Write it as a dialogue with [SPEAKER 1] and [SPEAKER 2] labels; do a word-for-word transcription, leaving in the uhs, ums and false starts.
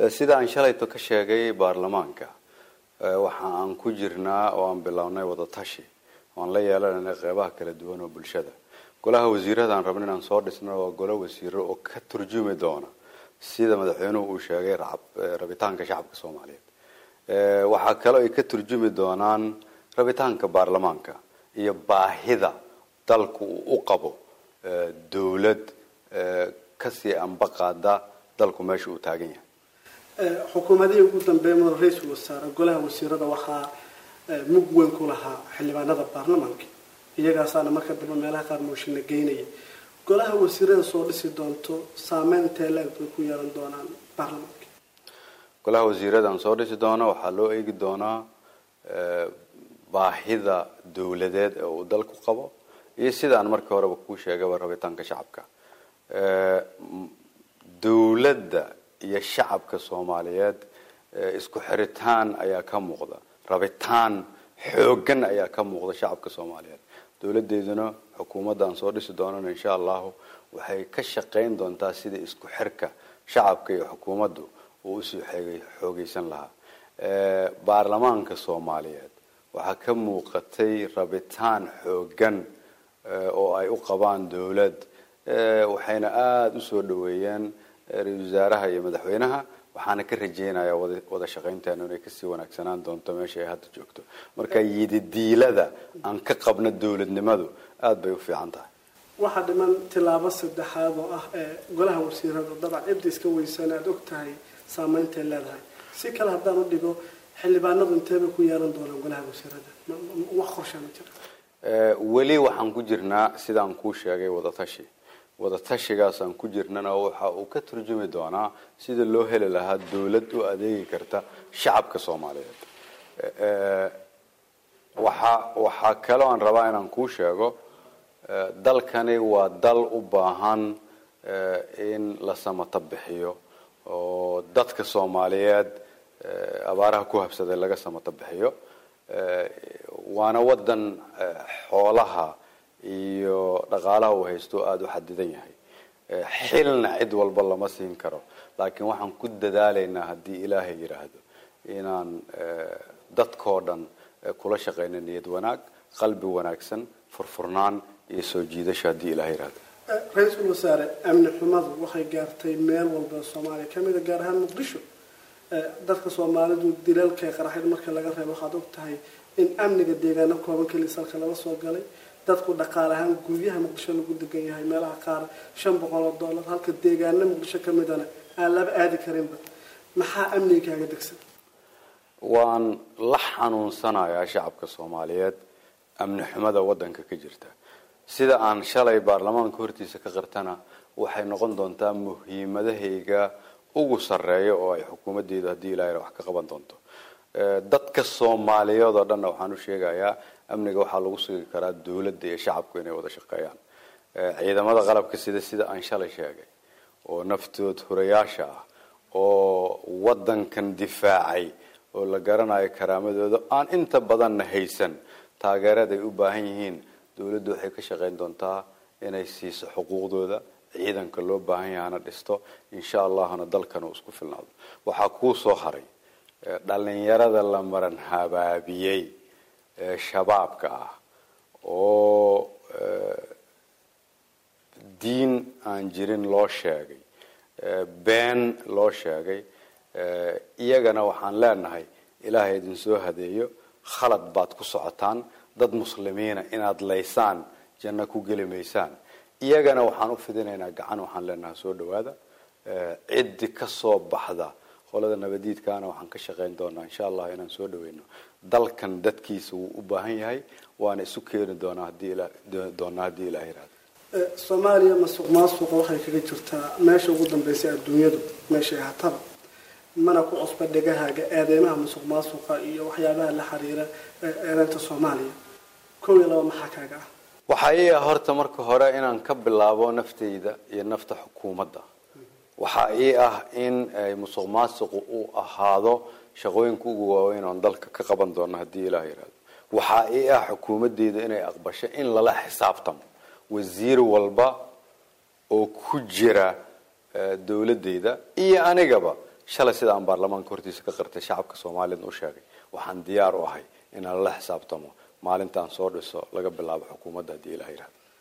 [SPEAKER 1] sida aan shalayto ka sheegay baarlamaanka waxa aan ku jirnaa oo aan bilownay wada tashi waan la yeelanay qaybaha kala duwan oo bulshada golaha wasiirada aan rabnay inaan soo dhisno oo golo wasiiro oo ka turjumi doona sida madaxweynuhu uu sheegay rabitaanka shacabka Soomaaliyeed ee waxa kale ay ka turjumi doonaan rabitaanka baarlamaanka iyo baahida dalku u qabo dawlad ka sii anbaqada dalku meesha uu taagan yahay
[SPEAKER 2] xukuumadii ugu dambeeyay ra'iisul wasaare golaha wasiirada waxa mug weyn ku lahaa xildhibaanada baarlamaanka iyagaasana marka dib meelaha qaar mooshin geynay golaha wasiirada soo dhisi doonto saameynta leeg ku yeelan doonaan baarlamaanka
[SPEAKER 1] golaha wasiirada soo dhisi doona waxa loo eegi doonaa baahida dawladeed ee uu dalku qabo iyo sidaan markii hore ku sheegay rabitaanka shacabka ee dawladda iyo shacabka Soomaaliyeed isku xiritaan ayaa ka muuqda rabitaan xoogan ayaa ka muuqda shacabka Soomaaliyeed dawladeeduna xukuumaddan soo dhisi doonana insha Allah waxay ka shaqeyn doontaa sidii isku xirka shacabka iyo xukuumaddu uu soo xoogaysan lahaa ee baarlamaanka Soomaaliyeed waxa ka muuqatay rabitaan xoogan oo ay u qabaan dawlad waxayna aad u soo dhaweeyeen ra'iisul wasaaraha iyo madaxweynaha waxaana ka rajeynayaa wada shaqeynteena inay ka sii wanaagsanaan doonto meesha ay hadda joogto marka yididiilada aan ka qabno dawladnimadu aad bay u fiican tahay
[SPEAKER 2] waxa dhiman tilaabo saddexaad oo ah ee golaha wasiirada dabcan ibda iska weysanaad ogtahay saameynta leedahay si kala hadaan u dhigo xildhibaanadu intee ku yeelan doonaan golaha wasiirada wax qorshe ma jiro
[SPEAKER 1] ee wali waxaan ku jirnaa sidaan ku sheegay wada tashi wada tashigaas aan ku jirnana waxa uu ka turjumi doonaa sida loo heli lahaa dawlad u adeegi karta shacabka Soomaaliyeed ee waxa waxa kale oo aan rabaa inaan ku sheego dalkani waa dal u baahan in la samata bixiyo oo dadka Soomaaliyeed abaaraha ku habsaday laga samata bixiyo waana wadan xoolaha iyo dhaqaalaha uu haysto aad u xadidan yahay xilna cid walba lama siin karo laakiin waxaan ku dadaalaynaa hadii Ilaahay yiraahdo inaan dadkoo dhan kula shaqeyno niyad wanaag qalbi wanaagsan furfurnaan iyo soo jiidasho hadii Ilaahay yiraahdo
[SPEAKER 2] ra'iisul wasaare amni xumadu waxay gaartay meel walba Soomaaliya kamida gaar ahaan Muqdisho dadka Soomaalidu dilalka qaraxid marka laga reebo waxa og tahay in amniga deegaanka kooban kaliya salka laga soo galay dadku dhaqaalahan guryaha Muqdisho lagu degan yahay meelaha qaar shan boqol oo dollar halka deegaanka Muqdisho kamidana aan laba aadi karinba maxaa amniga kaga degsan
[SPEAKER 1] waan la xanuunsanayaa shacabka Soomaaliyeed amni xumada wadanka ka jirta sida aan shalay baarlamaanka hortiisa ka qartana waxay noqon doontaa muhiimadahayga ugu sareeyo oo ay xukuumadeedu hadii Ilaahay wax ka qaban doonto dadka Soomaaliyeed oo dhan waxaan u sheegayaa amniga waxa lagu sugi karaa dawladda iyo shacabku inay wada shaqeeyaan ciidamada qalabka sida sida aan shalay sheegay oo naftood hurayaasha ah oo wadankan difaacay oo la garanayo karaamadooda aan inta badan haysan taageerada ay u baahan yihiin dawladdu waxay ka shaqeyn doontaa inay siiso xuquuqdooda ciidanka loo baahan yahay dhisto insha Allahna dalkan uu isku filnaado waxa ku soo haray dhalinyarada la maran habaabiyay shabaabka ah oo diin aan jirin loo sheegay been loo sheegay iyagana waxaan leenahay Ilaahay idin soo hadeeyo khalad baad ku socotaan dad muslimiina inaad leysaan janna ku gelimaysaan iyagana waxaan u fidinaynaa gacan waxaan leenahay soo dhawaada cid ka soo baxda qolada nabadiidkaana waxaan ka shaqeyn doonaa insha Allah inaan soo dhaweyno dalkan dadkiisa uu u baahan yahay waana isu keeni doonaa hadii ila doonaa hadii Ilaahay raad
[SPEAKER 2] Soomaaliya masuqmaasuqa waxay kaga jirtaa meesha ugu dambeysay adduunyadu meesha ay hataba mana ku cusba dhagahaaga aadeymaha masuqmaasuqa iyo waxyaabaha la xiriira eedaynta Soomaaliya koow iyo laba maxaa kaaga ah
[SPEAKER 1] waxa ay horta marka hore inaan ka bilaabo naftayda iyo nafta xukuumadda waxa ay ah in ay masuqmaasuqu u ahaado shaqooyinka ugu waaweyn oo dalka ka qaban doona hadii Ilaahay yiraahdo waxa ay ah xukuumadeeda inay aqbasho in lala xisaabtamo wasiir walba oo ku jira dawladeeda iyo anigaba shalay sida aan baarlamaanka hortiisa ka qartay shacabka Soomaaliyeed u sheegay waxaan diyaar u ahay in aan la xisaabtamo maalintaan soo dhiso laga bilaabo xukuumadda hadii Ilaahay yiraahdo